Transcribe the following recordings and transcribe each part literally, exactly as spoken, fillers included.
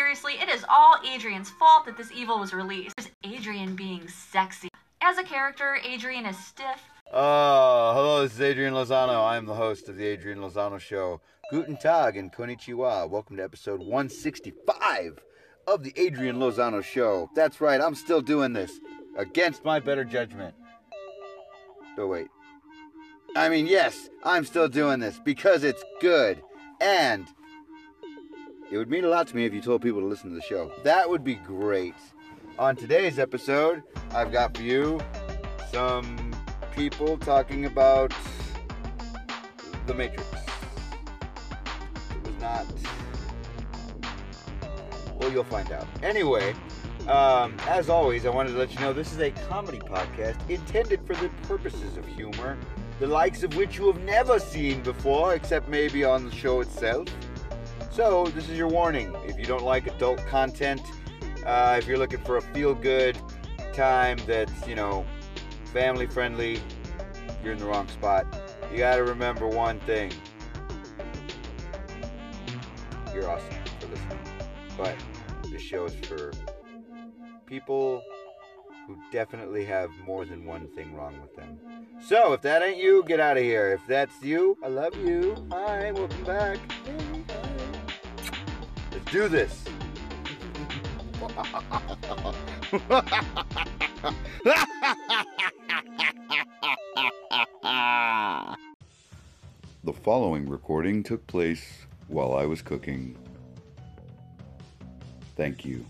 seriously, it is all Adrian's fault that this evil was released. There's Adrian being sexy. As a character, Adrian is stiff. Uh, hello, this is Adrian Lozano. I am the host of the Adrian Lozano Show. Guten Tag and Konnichiwa. Welcome to episode one sixty-five of the Adrian Lozano Show. That's right, I'm still doing this. Against my better judgment. Oh, wait. I mean, yes, I'm still doing this because it's good. And it would mean a lot to me if you told people to listen to the show. That would be great. On today's episode, I've got for you some people talking about The Matrix. It was not... Well, you'll find out. Anyway, um, as always, I wanted to let you know this is a comedy podcast intended for the purposes of humor, the likes of which you have never seen before, except maybe on the show itself. So, this is your warning. If you don't like adult content, uh, if you're looking for a feel-good time that's, you know, family-friendly, you're in the wrong spot. You gotta remember one thing. You're awesome for listening. But this show is for people who definitely have more than one thing wrong with them. So, if that ain't you, get out of here. If that's you, I love you. Hi, welcome back. Hey, hi. Let's do this. The following recording took place while I was cooking. Thank you.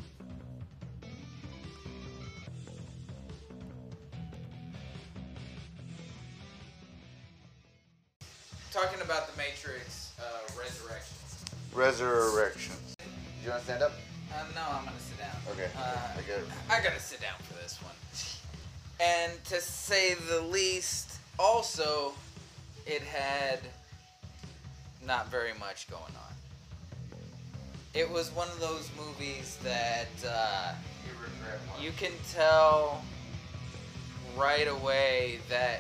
Talking about The Matrix uh, Resurrections. Resurrections. Do you want to stand up? Uh, no, I'm gonna sit down. Okay. Uh, I get it. I gotta sit down for this one. And to say the least, also, it had not very much going on. It was one of those movies that uh, you can tell right away that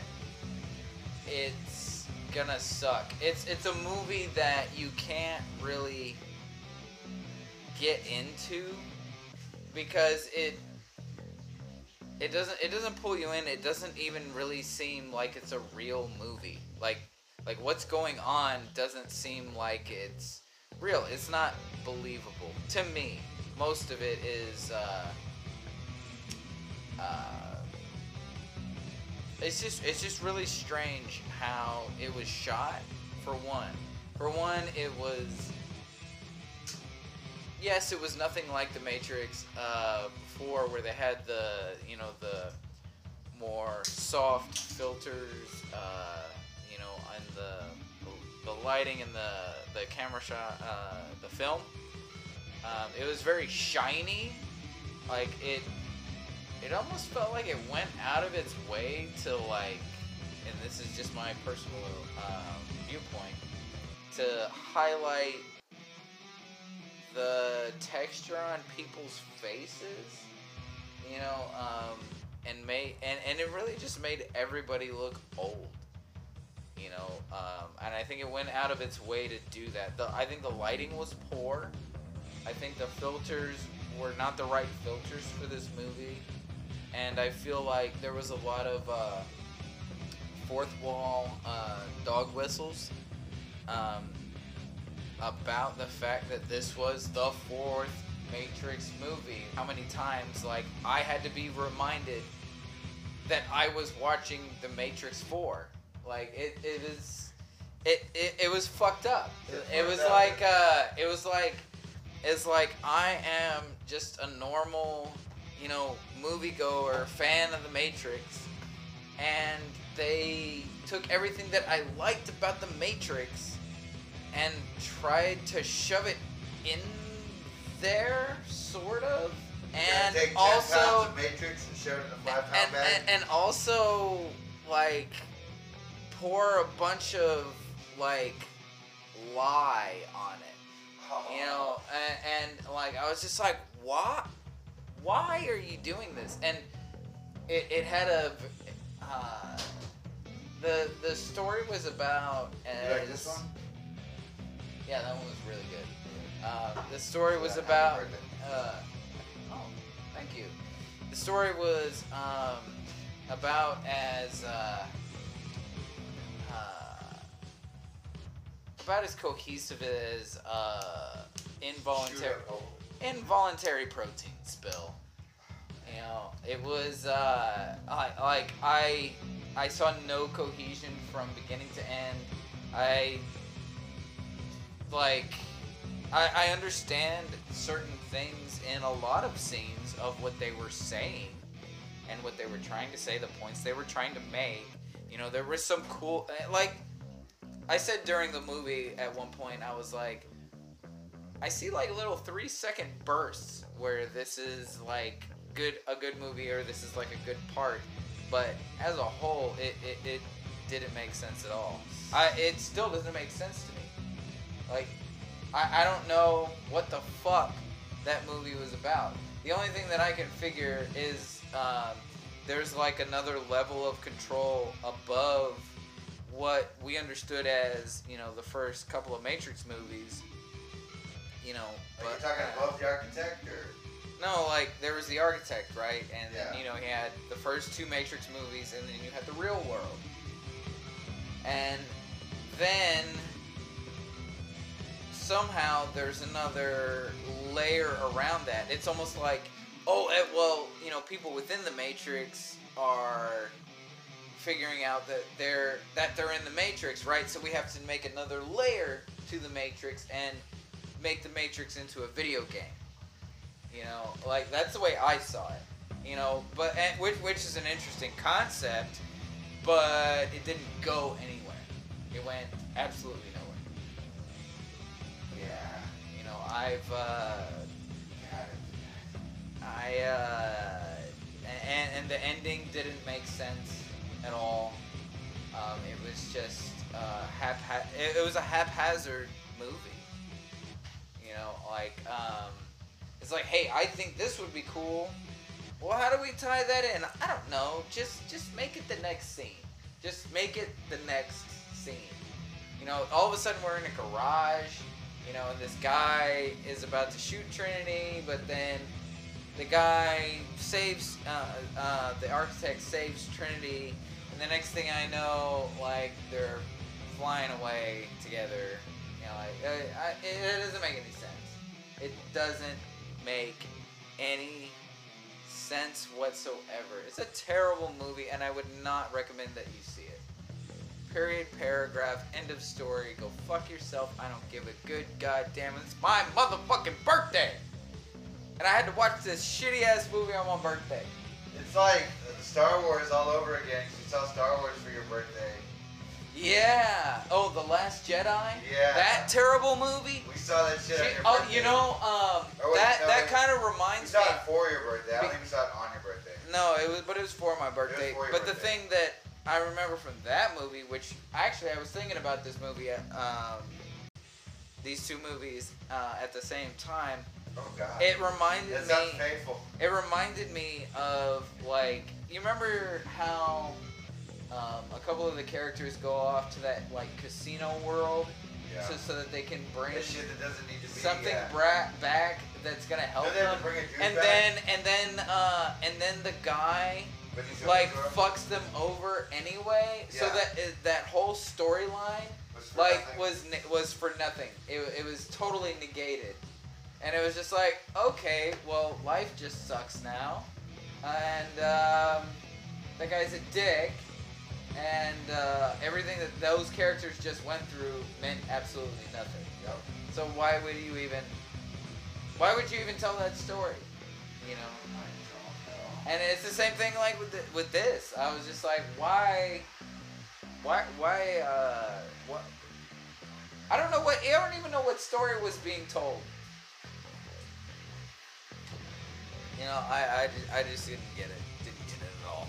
it's gonna suck. It's it's a movie that you can't really get into because it it doesn't it doesn't pull you in. It doesn't even really seem like it's a real movie. Like like what's going on doesn't seem like it's real. It's not believable to me. Most of it is uh, uh, it's just it's just really strange how it was shot. For one, for one, it was. Yes, it was nothing like The Matrix uh, before, where they had the, you know, the more soft filters, uh, you know, and the the lighting and the the camera shot, uh, the film. Um, it was very shiny, like it. It almost felt like it went out of its way to like, and this is just my personal uh, viewpoint, to highlight the texture on people's faces, you know, um, and made and, and it really just made everybody look old, you know, um, and I think it went out of its way to do that. The, I think the lighting was poor. I think the filters were not the right filters for this movie, and I feel like there was a lot of uh, fourth wall uh, dog whistles. Um, about the fact that this was the fourth Matrix movie. How many times, like, I had to be reminded that I was watching The Matrix four. Like, it, it is, it, it, it was fucked up. It, it was like, uh, it was like, it's like I am just a normal, you know, moviegoer, fan of The Matrix, and they took everything that I liked about The Matrix and tried to shove it in there, sort of, and take ten also pounds of Matrix and shove it in a five pound and, bag. and, and also like pour a bunch of like lie on it, oh. you know, and, and like I was just like, why, why are you doing this? And it, it had a. Uh, the the story was about as. You like this one? Yeah, that one was really good. Uh, the story was Yeah, about. happy birthday. Uh, oh, thank you. The story was um, about as uh, uh, about as cohesive as uh, involuntary involuntary protein spill. You know, it was uh, I, like I I saw no cohesion from beginning to end. I like I, I understand certain things in a lot of scenes of what they were saying and what they were trying to say, the points they were trying to make. You know, there was some cool like I said during the movie at one point, I was like, I see like little three second bursts where this is like good a good movie or this is like a good part, but as a whole it, it, it didn't make sense at all. I it still doesn't make sense to me. Like I, I don't know what the fuck that movie was about. The only thing that I can figure is um, there's like another level of control above what we understood as, you know, the first couple of Matrix movies. You know, Are but, you talking uh, above the architect or? no, like there was the architect, right? And then Yeah. you know he had the first two Matrix movies, and then you had the real world. And then somehow there's another layer around that. It's almost like, oh, eh, well, you know, people within the Matrix are figuring out that they're that they're in the Matrix, right? So we have to make another layer to the Matrix and make the Matrix into a video game. You know, like that's the way I saw it. You know, but and, which which is an interesting concept, but it didn't go anywhere. It went absolutely nowhere. Yeah, you know, I've uh, I uh, and and the ending didn't make sense at all. Um, it was just uh, hap it, it was a haphazard movie. You know, like um, it's like, hey, I think this would be cool. Well, how do we tie that in? I don't know. Just just make it the next scene. Just make it the next scene. You know, all of a sudden we're in a garage, you know, and this guy is about to shoot Trinity, but then the guy saves, uh, uh, the architect saves Trinity, and the next thing I know, like, they're flying away together. You know, like, uh, I, it, it doesn't make any sense. It doesn't make any sense whatsoever. It's a terrible movie, and I would not recommend that you see it. Period, paragraph, end of story. Go fuck yourself. I don't give a good goddamn. It's my motherfucking birthday, and I had to watch this shitty ass movie on my birthday. It's like Star Wars all over again. 'Cause you saw Star Wars for your birthday. Yeah. Oh, The Last Jedi. Yeah. That terrible movie. We saw that shit on your Oh, birthday. you know, um, Or wait, that no, that wait. kind of We reminds saw me. it for your birthday. I don't Be- think we saw it on your birthday. No, it was, but it was for my birthday. for your But the birthday. thing that I remember from that movie, which actually I was thinking about this movie, at, um, these two movies uh, at the same time. Oh God. It reminded That's me. not faithful. It reminded me of like you remember how um, a couple of the characters go off to that like casino world, Yeah. so so that they can bring This shit that doesn't need to be. something yeah. bra- back that's gonna help Don't they have them. to bring a dude And back? then and then uh, and then the guy But he's like going to- fucks them over anyway. So Yeah. that is, that whole storyline was for like nothing. was ne- was for nothing. It it was totally negated, and it was just like, okay, well, life just sucks now, and um, that guy's a dick, and uh, everything that those characters just went through meant absolutely nothing. Yep. So why would you even? Why would you even tell that story? You know. And it's the same thing like with the, with this. I was just like, why, why, why, uh, what? I don't know what. I don't even know what story was being told. You know, I, I, ju- I just didn't get it. Didn't get it at all.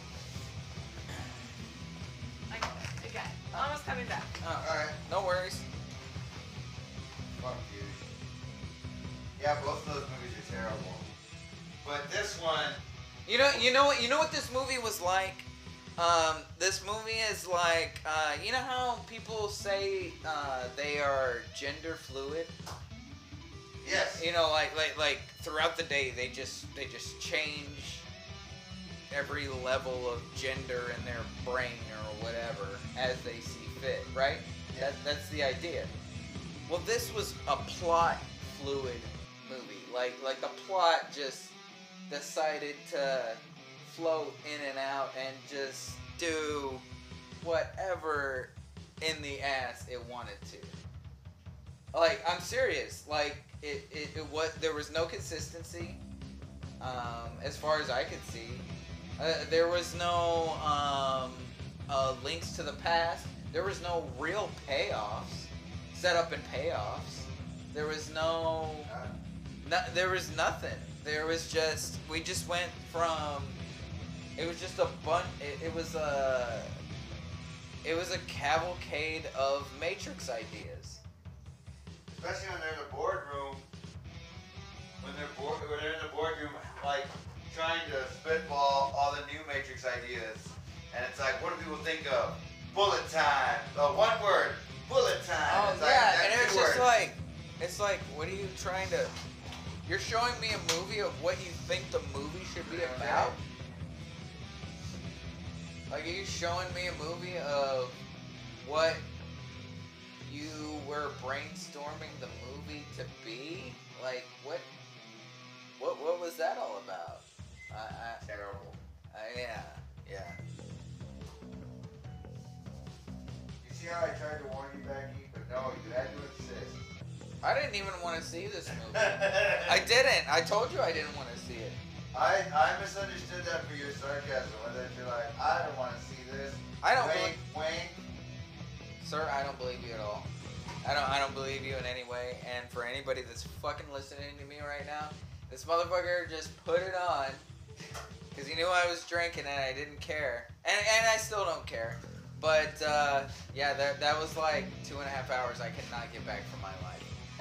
I got it. Okay. Almost coming back. Oh, Alright. no worries. Fuck you. Yeah, both of those movies are terrible. But this one. You know, you know what, you know what this movie was like. Um, this movie is like, uh, you know how people say uh, they are gender fluid. Yes. You know, like like like throughout the day, they just they just change every level of gender in their brain or whatever as they see fit, right? Yeah. That that's the idea. Well, this was a plot fluid movie. Like like the plot just decided to float in and out and just do whatever in the ass it wanted to. Like, I'm serious. Like, it, it, it was, there was no consistency, um, as far as I could see. Uh, there was no um, uh, links to the past. There was no real payoffs, set up and payoffs. There was no, no, there was nothing. There was just, we just went from, it was just a bunch, it, it was a, it was a cavalcade of Matrix ideas. Especially when they're in the boardroom, when they're board, when they're in the boardroom, like trying to spitball all the new Matrix ideas, and it's like, what do people think of? Bullet time. Oh, one word. Bullet time. Oh it's like, yeah, that's and it's two just words. like, it's like, what are you trying to? You're showing me a movie of what you think the movie should be about. Like, are you showing me a movie of what you were brainstorming the movie to be? Like, what, what, what was that all about? I, I, Terrible. I, yeah, yeah. You see how I tried to warn you, Becky? But no, you had to insist. I didn't even want to see this movie. I didn't. I told you I didn't want to see it. I, I misunderstood that for your sarcasm. Whether you're like, I don't want to see this. I don't Wink, wink. Sir, I don't believe you at all. I don't I don't believe you in any way. And for anybody that's fucking listening to me right now, this motherfucker just put it on because he knew I was drinking and I didn't care. And and I still don't care. But uh, yeah, that that was like two and a half hours I could not get back from my life.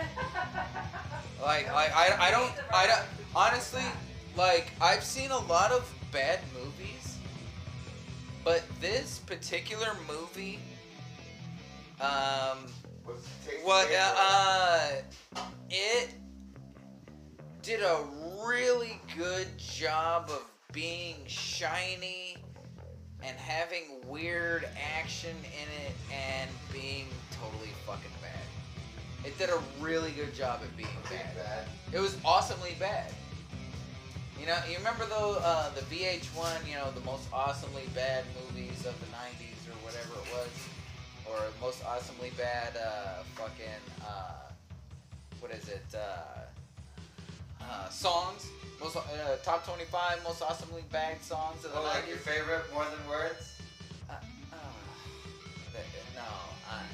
Like like I I don't I don't honestly, like, I've seen a lot of bad movies, but this particular movie, um, what, uh, uh, it did a really good job of being shiny and having weird action in it and being totally fucking bad. It did a really good job at being bad. bad. It was awesomely bad. You know, you remember though, uh, the V H one, you know, the most awesomely bad movies of the nineties or whatever it was, or most awesomely bad, uh, fucking, uh, what is it, uh, uh, songs, most, uh, top twenty-five most awesomely bad songs of the Oh, like nineties. your favorite more than words? Uh, uh, that, no, I,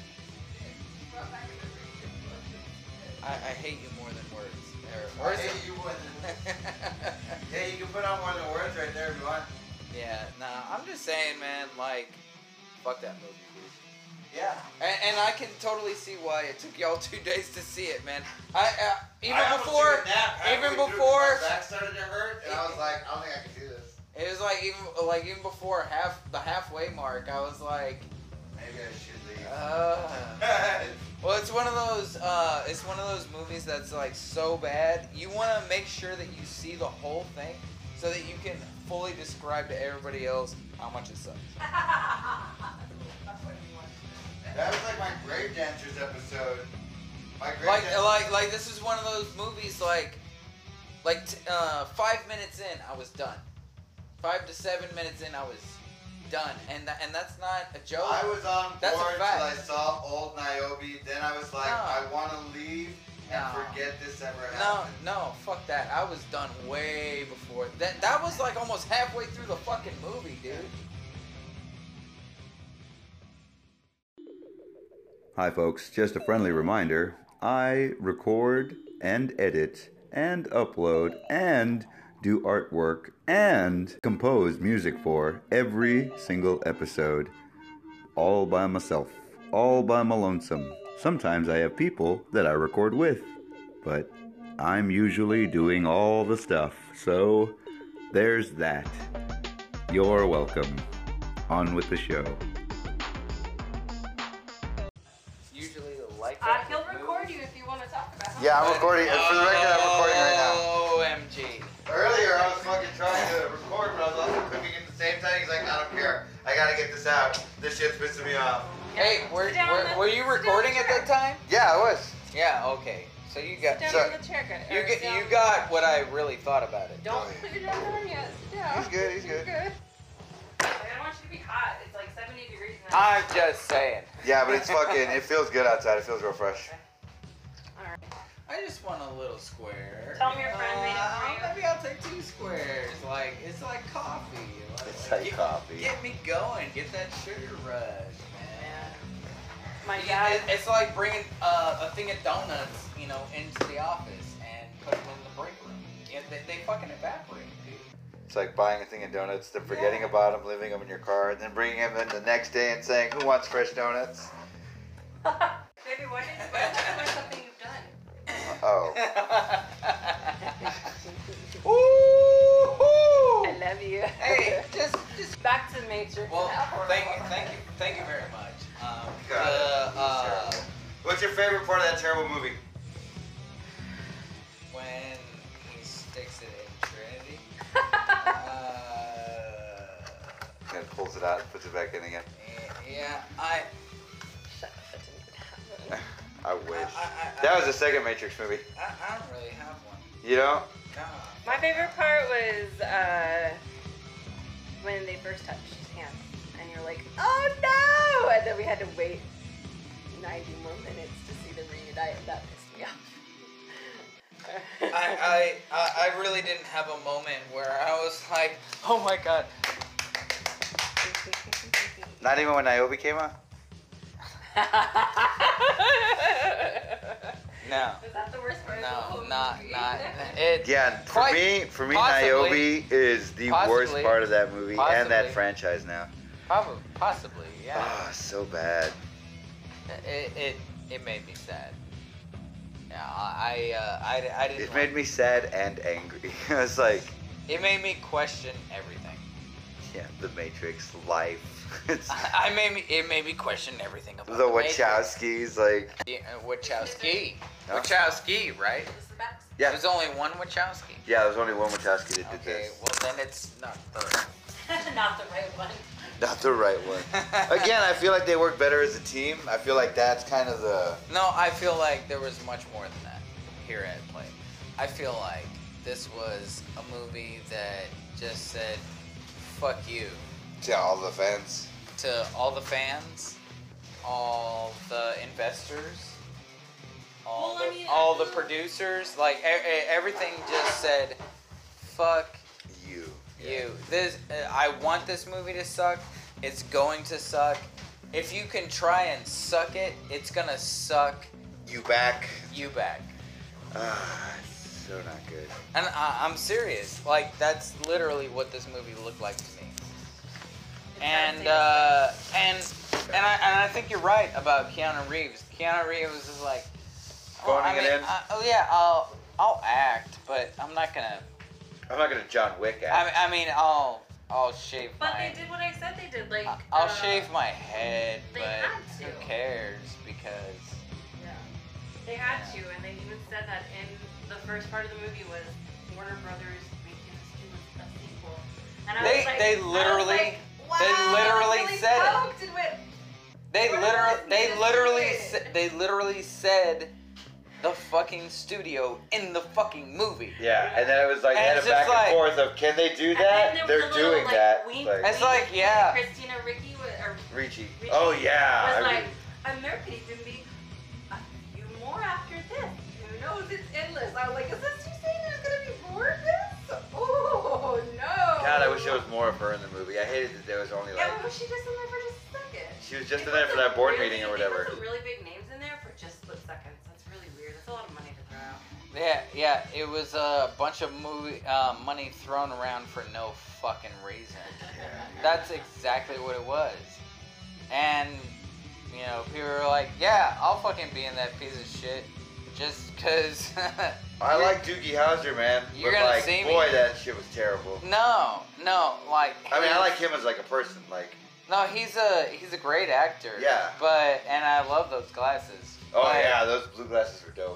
I, I hate you more than words. Or, or I is hate it? you more than Yeah, you can put on more than words right there if you want. Yeah, nah, I'm just saying, man, like, fuck that movie, dude. Yeah. And, and I can totally see why it took y'all two days to see it, man. I uh, even I almost before, took a nap halfway even through 'cause before, my back started to hurt, and I was like, I don't think I can do this. it was like even like even before half the halfway mark, I was like, Maybe I should leave. uh. Well, it's one of those. Uh, it's one of those movies that's like so bad. You want to make sure that you see the whole thing, so that you can fully describe to everybody else how much it sucks. That was like my Grave Dancers episode. My Grave Like, Dancers. like, like this is one of those movies. Like, like t- uh, five minutes in, I was done. Five to seven minutes in, I was done, and th- and that's not a joke. I was on That's a board till fact. I saw Old Niobe. Then I was like, No. I want to leave and No. forget this ever No, happened. no, fuck that. I was done way before that. That was like almost halfway through the fucking movie, dude. Hi, folks. Just a friendly reminder I record and edit and upload and do artwork and compose music for every single episode. All by myself. All by my lonesome. Sometimes I have people that I record with, but I'm usually doing all the stuff. So there's that. You're welcome. On with the show. Usually the like. Uh, he'll record you if you want to talk about Yeah, I'm recording. For the record, I'm recording right now. O M G. Earlier, I was fucking trying to record, but I was also cooking at the same time. He's like, I don't care. I gotta get this out. This shit's pissing me off. Hey, were, Sit down were, on the- were you sit down on recording the at that chair. time? Yeah, I was. Yeah, okay. So you got Sit so down on the chair, guy. you Or get sit you down. got what I really thought about it. Don't put your down down yet. Sit down. He's good, he's You're good. good. Like, I don't want you to be hot. It's like seventy degrees now. I'm just saying. Yeah, but it's fucking, it feels good outside. It feels real fresh. Alright. I just want a little square. Tell me your friend made it Uh, for you. Maybe I'll take two squares. Like it's like coffee. Like, It's like get, coffee. Get me going. Get that sugar rush, man. My Yeah, dad. it- it's like bringing uh, a thing of donuts, you know, into the office and put them in the break room. Yeah, they, they fucking evaporate, dude. It's like buying a thing of donuts, then forgetting about them, leaving them in your car, and then bringing them in the next day and saying, who wants fresh donuts? Baby, why did why did you tell me something you've done? Oh. Woo-hoo! I love you. Hey, just just Back to Matrix. well, now. thank you, thank you, thank you very much. Um, God, the, that uh, was terrible. What's your favorite part of that terrible movie? when he sticks it in Trinity. uh, And pulls it out and puts it back in again. yeah, I. Shut up. That didn't even happen. I wish. I, I, I, That was the second Matrix movie. I, I don't really have one. You know? No. My favorite part was uh, when they first touched hands, and you're like, "Oh no!" And then we had to wait ninety more minutes to see them reunite. That pissed me off. I, I, I I really didn't have a moment where I was like, oh my god. Not even when Niobe came out? No. Is that the worst part of the No, whole not movie? not it. Yeah, for Quite me, for me, possibly. Niobe is the worst Possibly. part of that movie and that Possibly. franchise now. Probably, possibly, yeah. Ah, so bad. It, it it made me sad. Yeah, I uh, I, I didn't. It like- made me sad and angry. I was like, It made me question everything. yeah, the Matrix, life. It's I made me. It made me question everything about the Matrix. Wachowskis, like, Yeah, uh, Wachowski. No? Wachowski, right? Is this the backs? yeah, There's only one Wachowski. yeah. There's only one Wachowski that did Okay, this. well then it's not the. Not the right one. Not the right one. Again, I feel like they work better as a team. I feel like that's kind of the. No, I feel like there was much more than that here at play. I feel like this was a movie that just said, fuck you, To all the fans. to all the fans, all the investors, all, Well, I the, mean, all the I- producers. Like, e- e- everything just said, fuck You. you. This, uh, I want this movie to suck. It's going to suck. If you can try and suck it, it's gonna suck You back. you back. Ah, it's so not good. And I, I'm serious. Like, that's literally what this movie looked like to me. And uh, and and I and I think you're right about Keanu Reeves. Keanu Reeves is like, oh, I Phoning it mean, in? I, oh yeah, I'll I'll act, but I'm not gonna. I'm not gonna John Wick I act. mean, I mean, I'll I'll shave But my. they did what I said they did. Like I- I'll uh, shave my head, they but had who to. cares? Because Yeah. They had to, and they even said that in the first part of the movie was Warner Brothers making us do a sequel. And I They- was like, they I was literally- like, wow, they literally really said it. poked and went, they Warner literally Brothers they made us literally do it. sa- they literally said the fucking studio in the fucking movie. Yeah, and then it was like And had a it's back just like- and forth of can they do And that? then there was They're a little, doing like, that. wink, Like, It's like, wink, yeah. Christina Ricci was, or Ricci. Ricci Oh yeah. was I like, mean, and there could even be a few more after this. Who knows? It's endless. I was like, is this you saying there's gonna be more of this? Oh no. God, I wish there was more of her in the movie. I hated that there was only Yeah, like but was she just in there for just a second? she was just They in there put for some that board really- meeting or They whatever. put some really big names in there for just split seconds. That's really weird. That's a lot of money to throw out. Yeah, yeah, it was a bunch of movie uh, money thrown around for no fucking reason. That's exactly what it was. And, you know, people were like, yeah, I'll fucking be in that piece of shit just because. I like Doogie Howser, man. You're but gonna like, see me. boy, that shit was terrible. No, no, like. I mean, I he's- like him as like a person. Like, No, he's a he's a great actor. Yeah. But and I love those glasses. oh but, yeah, those blue glasses were dope.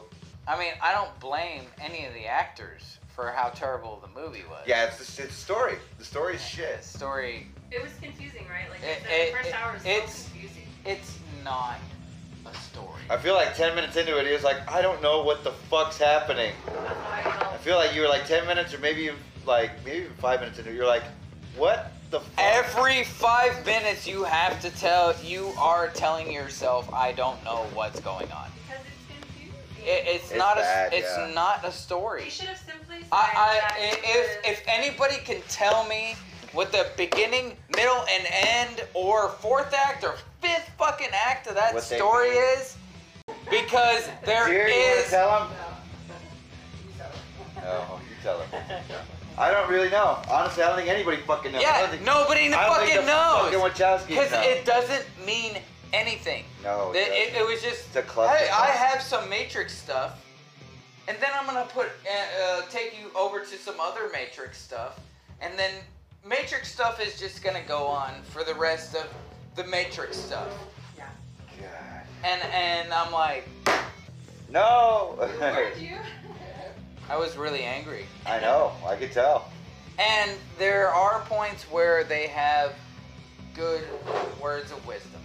I mean, I don't blame any of the actors for how terrible the movie was. Yeah, it's the, it's the story. The story's shit. The story. It was confusing, right? Like It- the it- first it- hour was it's- so confusing. It's not a story. I feel like ten minutes into it, he was like, I don't know what the fuck's happening. That's how I felt. I feel like you were like ten minutes or maybe even like maybe even five minutes into it. You're like, what the fuck? Every five minutes, you have to tell. You are telling yourself, "I don't know what's going on." Because it's confusing. It, it's, It's not bad, a. It's yeah. not a story. They should have simply said I, that I, it if was- if anybody can tell me what the beginning, middle, and end, or fourth act, or fifth fucking act of that What they story mean. is, because there Jerry, you wanna is. tell him? No. No, you tell him. I don't really know. Honestly, I don't think anybody fucking knows. I Yeah, don't think, nobody I don't fucking think the knows. fucking Wachowskis Because know. it doesn't mean anything. No, it It, it, doesn't. it was just, It's a cluster. hey, I have some Matrix stuff, and then I'm gonna put uh, uh, take you over to some other Matrix stuff, and then Matrix stuff is just gonna go on for the rest of the Matrix stuff. Yeah. God. And and I'm like, No. Weren't you? I was really angry. I know. I could tell. And there are points where they have good words of wisdom.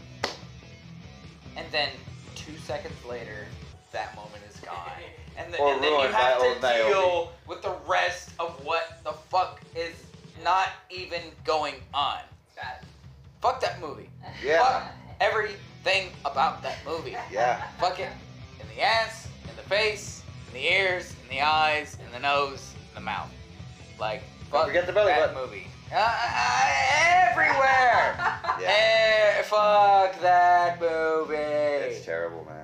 And then two seconds later, that moment is gone. And, the, Or and then you ruined have by to old Naomi. deal with the rest of what the fuck is not even going on. Bad. Fuck that movie. Yeah. Fuck everything about that movie. Yeah. Fuck it. In the ass, in the face, in the ears, in the eyes, in the nose, in the mouth. Like, Don't fuck forget the belly that button. movie. Uh, everywhere! Yeah. Eh, fuck that movie. It's terrible, man.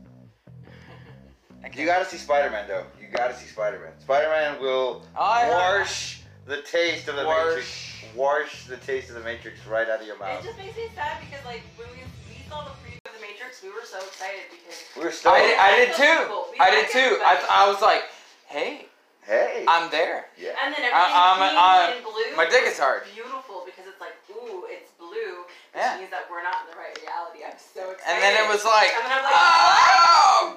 I can't- You gotta see Spider-Man, though. You gotta see Spider-Man. Spider-Man will I heard- wash the taste of the Wash. Matrix. Wash the taste of the Matrix right out of your It mouth. just makes me sad because like when we, we saw the preview of the Matrix, we were so excited because We were still. I did, I did We too. like I did too. I, everybody. I was like, hey, Hey. I'm there. yeah. and then I- everything I'm- pink I'm- and blue. my dick was is hard. Beautiful because it's like ooh, it's blue, which Yeah. means that we're not in the right reality. I'm so excited. And then it was like, And then I'm like, oh,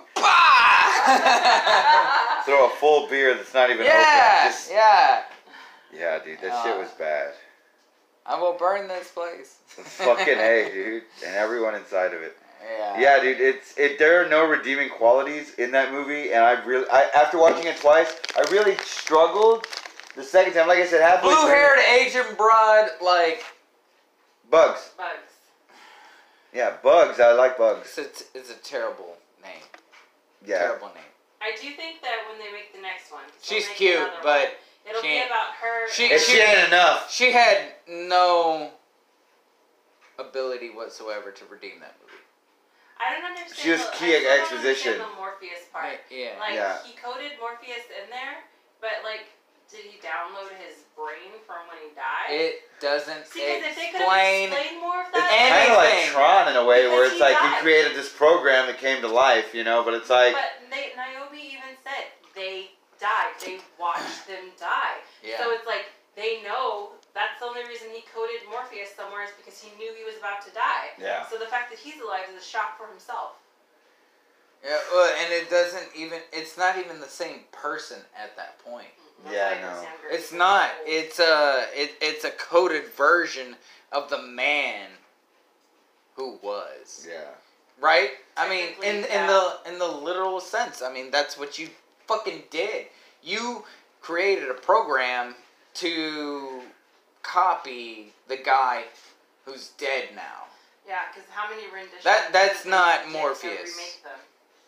bah! Throw a full beer that's not even yeah, open. Just, yeah. yeah, dude, that shit Uh, was bad. I will burn this place. Fucking A, dude. And everyone inside of it. Yeah. Yeah, dude, it's it. There are no redeeming qualities in that movie, and I really, I after watching it twice, I really struggled. The second time, like I said, halfway through- Blue-haired Asian broad, like, Bugs. bugs. Yeah, Bugs. I like Bugs. it's a, it's a terrible name. Yeah. Terrible name. I do think that when they make the next one, 'cause She's they'll make cute, another but one, it'll she be ain't- about her. she- If she ain't enough. She had no ability whatsoever to redeem that movie. I don't understand. She was the, key I still don't exposition. understand the Morpheus part. Yeah. Like Yeah. he coded Morpheus in there, but like, did he download his brain from when he died? It doesn't See, because if they could have explain. explained more of It's that, kind of like Anything. Tron in a way, where Because it's he like he died. created this program that came to life, you know. But it's like, but they, Niobe even said they died. They watched them die. Yeah. So it's like they know that's the only reason he coded Morpheus somewhere is because he knew he was about to die. yeah, So the fact that he's alive is a shock for himself. Yeah, well, and it doesn't even. It's not even the same person at that point. That's Yeah, why I know. understand Grace It's is not. old. It's a. It, it's a coded version of the man who was. yeah. Right? I mean, Technically, in in yeah. the in the literal sense. I mean, that's what you fucking did. You created a program to copy the guy who's dead now. Yeah, because how many renditions? That- that's did they not get to Morpheus. remake them?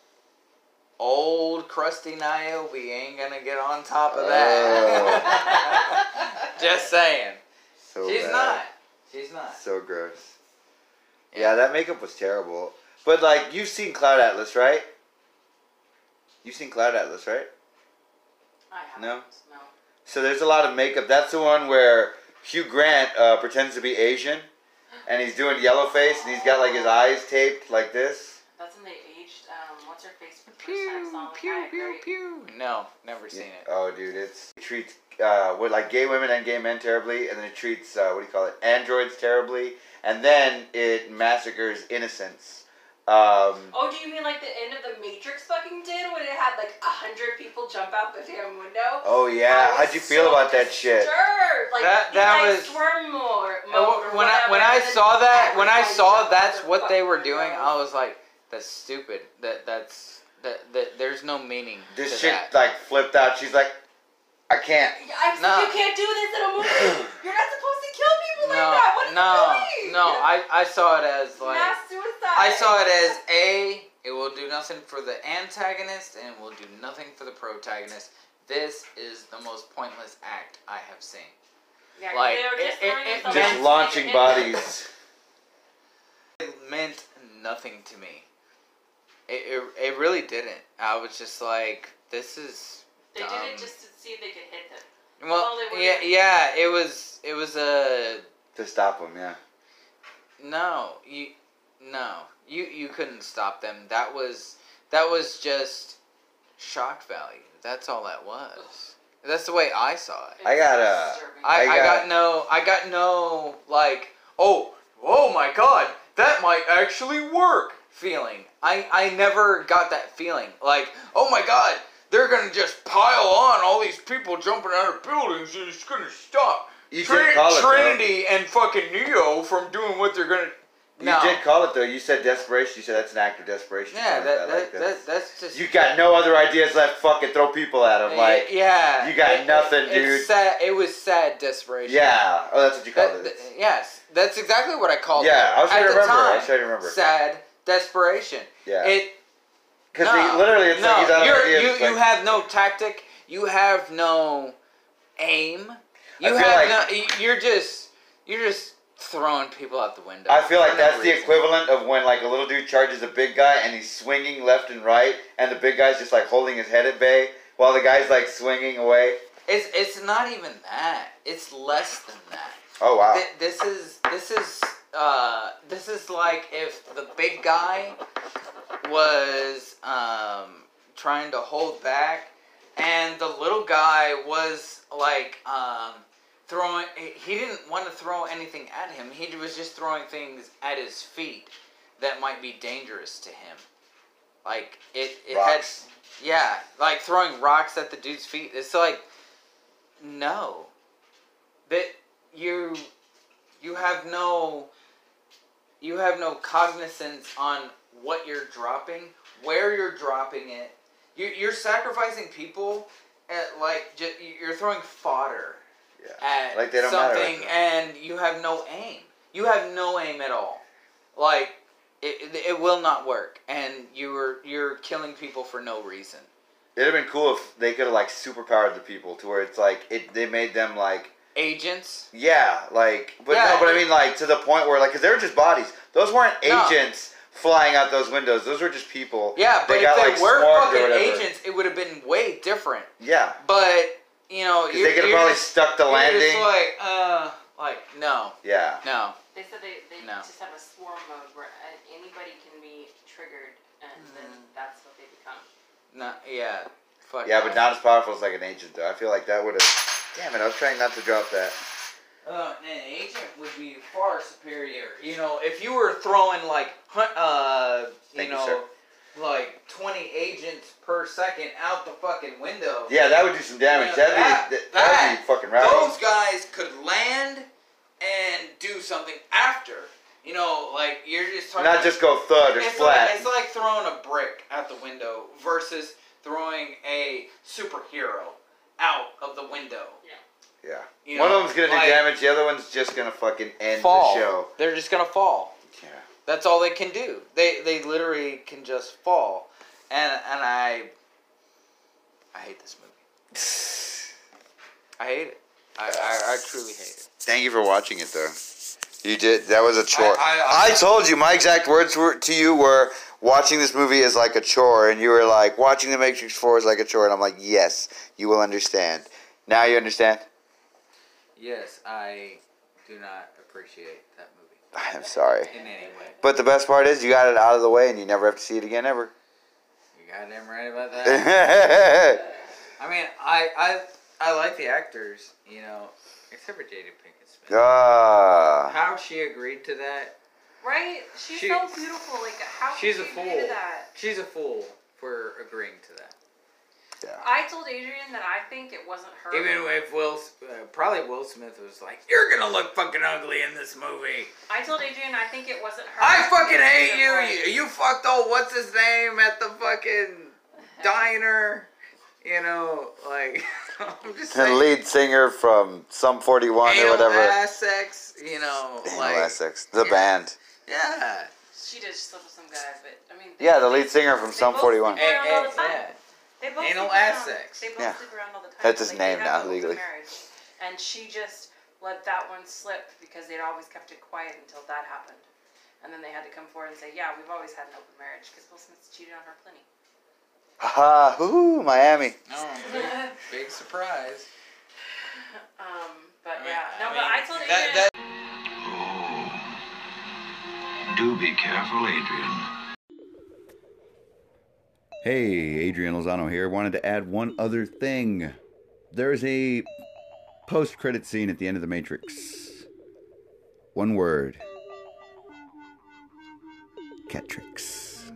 Old crusty Niobe ain't gonna get on top of that. Just saying. So She's bad. not. She's not. So gross. Yeah, that makeup was terrible. But like, you've seen Cloud Atlas, right? You've seen Cloud Atlas, right? I haven't. No? No. So there's a lot of makeup. That's the one where Hugh Grant uh, pretends to be Asian, and he's doing yellow face, and he's got like his eyes taped like this. That's when they aged. Um, what's her face for the first time? Pew, Salma pew, Hayek, pew, right? pew. No, never seen it. Oh, dude, it's it treats uh, what like gay women and gay men terribly, and then it treats uh, what do you call it, androids terribly, and then it massacres innocents. Um, Oh, do you mean like the end of the Matrix fucking did when it had like a hundred people jump out the damn window? oh yeah, I was how'd you feel so about that shit? disturbed. Like, That- you that like was- storm mode, Uh, mode or when I when whatever, I and then saw that when I everybody saw jumped out that's the what they fucking were doing, window. I was like, that's stupid. That that's that, that there's no meaning This to shit that. like flipped out. She's like, I can't. I said No. you can't do this in a movie. You're not supposed to kill people no, like that. What are no, you doing? no. I I saw it as like mass suicide. I saw it as a. It will do nothing for the antagonist and it will do nothing for the protagonist. This is the most pointless act I have seen. Yeah, 'cause like, they were just it- it- throwing it themselves Just meant- into launching it. bodies. It meant nothing to me. It, it, it really didn't. I was just like, this is They dumb. did it just to see if they could hit them. Well, all they were yeah, doing. yeah. It was, it was a To stop them, yeah. no. You, no, you, you couldn't stop them. That was, that was just shock value. That's all that was. That's the way I saw it. I got a- Disturbing. I, I I got- got no, I got no like, oh, oh my God, that might actually work feeling. I, I never got that feeling. Like, oh my God, they're gonna just pile on all these people jumping out of buildings and it's gonna stop You Trin- did call it, though. Trinity and fucking Neo from doing what they're gonna. You No. did call it though. You said desperation. You said that's an act of desperation. Yeah, Something that, like that, that. that, that's just. You got no other ideas left. Fucking throw people at them. Like, yeah, you got it- nothing, it- dude. It's sad. It was sad desperation. yeah. Oh, that's what you called That- it. th- yes, that's exactly what I called Yeah, it. I was trying at to the remember. I time. was trying to remember. Sad desperation. Yeah. It Because no, literally, it's no, like he's out of you're, ideas. you It's you like, have no tactic. You have no aim. You feel have like- no. You're just you're just throwing people out the window. I feel like for no that's the reason. equivalent of when like a little dude charges a big guy and he's swinging left and right, and the big guy's just like holding his head at bay while the guy's like swinging away. It's it's not even that. It's less than that. Oh wow. Th- this is this is uh this is like if the big guy was um trying to hold back and the little guy was like um throwing he didn't want to throw anything at him. He was just throwing things at his feet that might be dangerous to him. Like it it Rocks. had yeah, like throwing rocks at the dude's feet. It's like no. That you you have no you have no cognizance on what you're dropping, where you're dropping it. You you're sacrificing people at like ju- you're throwing fodder Yeah. at Like they don't matter something right and you have no aim. You have no aim at all. Like it, it, it will not work and you're you're killing people for no reason. It'd have been cool if they could have like superpowered the people to where it's like it. They made them like Agents. yeah, like but Yeah, no, but I it- mean like to the point where like because they were just bodies. Those weren't No. agents flying out those windows. Those were just people. Yeah, but They if got, they like, were swarmed or fucking whatever. agents, it would have been way different. Yeah, But you know, because you're, they could have you're probably just, stuck the you're landing. just like, uh, like no, yeah. no. They said they, they No. just have a swarm mode where uh, anybody can be triggered and then Mm. that's what they become. No, yeah, fuck. Yeah, that. but not as powerful as like an agent though. I feel like that would have. Damn it! I was trying not to drop that. Uh, an agent would be far superior. You know, if you were throwing like, hun- uh, you Thank you, know, sir. like twenty agents per second out the fucking window. Yeah, that would do some damage. Yeah, that'd that- be that, that- would be fucking rowdy. Those guys could land and do something after. You know, like you're just talking. Not just go thud or it's flat. Like, it's like throwing a brick out the window versus throwing a superhero out of the window. yeah. You One know, of them's gonna like, do damage. The other one's just gonna fucking end fall. the show. They're just gonna fall. Yeah. That's all they can do. They they literally can just fall, and and I I hate this movie. I hate it. I, I, I truly hate it. Thank you for watching it, though. You did. That was a chore. I- I- I told you. My exact words were to you were watching this movie is like a chore, and you were like watching The Matrix Four is like a chore, and I'm like, yes, you will understand. Now you understand. Yes, I do not appreciate that movie I'm sorry, in any way. but the best part is you got it out of the way, and you never have to see it again ever. You goddamn right about that. I mean, I I I like the actors, you know, except for Jada Pinkett Smith. Ah. How she agreed to that Right? She's She- so beautiful. Like, how She's could a she fool. agree to that? She's a fool for agreeing to that. Yeah. I told Adrian that I think it wasn't her. Even if Will, uh, probably Will Smith was like, "You're gonna look fucking ugly in this movie." I told Adrian I think it wasn't her. I fucking hate It you. was- You, you fucked old what's his name at the fucking diner. You know, like I'm just The saying. lead singer from Sum forty-one or Anal whatever. ass sex. You know, Anal like Ass Sex, the yeah. band. yeah. She did sleep with some guy, but I mean. Yeah, the lead singer from They Sum both forty-one. sleep around all And- the time. and- They both Anal sleep ass around- sex. They both Yeah. sleep around all the time. That's his Like, name they now, have an open legally. Marriage. And she just let that one slip because they'd always kept it quiet until that happened. And then they had to come forward and say, yeah, we've always had an open marriage because Will Smith's cheated on her plenty. Haha, ooh, Miami. No, big, big surprise. Um, but I mean- yeah. No, I but mean, I told that- Adrian. that- Do be careful, Adrian. Hey, Adrian Lozano here. Wanted to add one other thing. There's a post-credit scene at the end of The Matrix. One word. Catrix.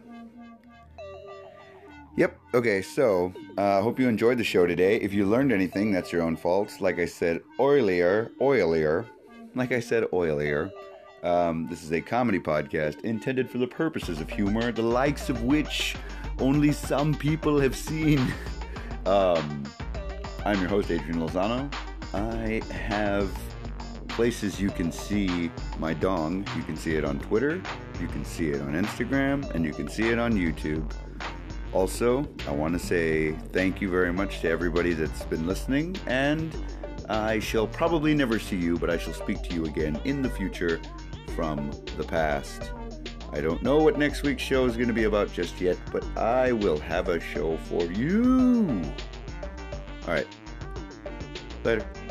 Yep. Okay, so I uh, hope you enjoyed the show today. If you learned anything, that's your own fault. Like I said oilier, oilier, like I said oilier. Um, this is a comedy podcast intended for the purposes of humor, the likes of which only some people have seen. Um, I'm your host, Adrian Lozano. I have places you can see my dong. You can see it on Twitter, you can see it on Instagram, and you can see it on YouTube. Also, I want to say thank you very much to everybody that's been listening, and I shall probably never see you, but I shall speak to you again in the future from the past. I don't know what next week's show is going to be about just yet, but I will have a show for you. All right. Later.